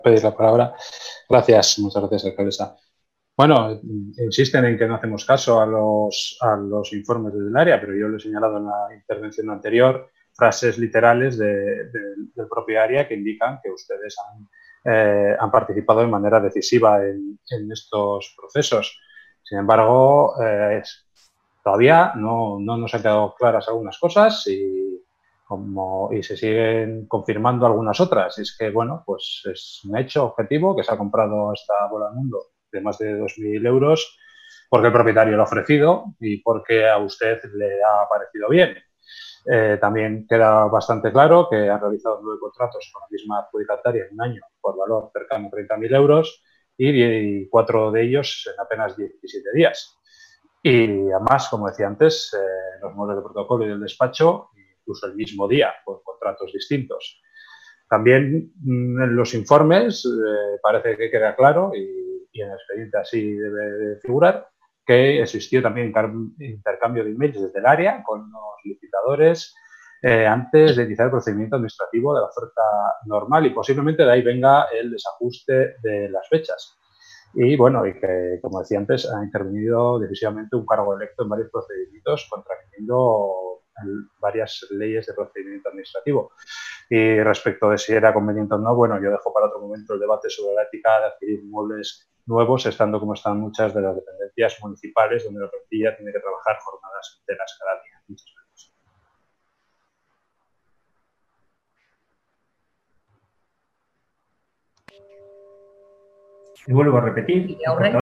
pedir la palabra. Gracias, muchas gracias, alcaldesa. Bueno, insisten en que no hacemos caso a los informes del área, pero yo lo he señalado en la intervención anterior, frases literales del propio área que indican que ustedes han participado de manera decisiva en estos procesos. Sin embargo, todavía no nos han quedado claras algunas cosas y se siguen confirmando algunas otras. Y es que, bueno, pues es un hecho objetivo que se ha comprado esta bola del mundo de más de 2.000 euros porque el propietario lo ha ofrecido y porque a usted le ha parecido bien. También queda bastante claro que han realizado 9 contratos con la misma adjudicataria en un año por valor cercano a 30.000 euros y 4 de ellos en apenas 17 días. Y además, como decía antes, los muebles de protocolo y del despacho, incluso el mismo día, por contratos distintos. También en los informes parece que queda claro, y en el expediente así debe de figurar, que existió también intercambio de emails desde el área con los licitadores antes de iniciar el procedimiento administrativo de la oferta normal, y posiblemente de ahí venga el desajuste de las fechas. Y bueno, y que, como decía antes, ha intervenido decisivamente un cargo electo en varios procedimientos, contraviniendo varias leyes de procedimiento administrativo. Y respecto de si era conveniente o no, bueno, yo dejo para otro momento el debate sobre la ética de adquirir muebles nuevos, estando como están muchas de las dependencias municipales, donde la plantilla tiene que trabajar jornadas enteras cada día. Muchas gracias. Y vuelvo a repetir,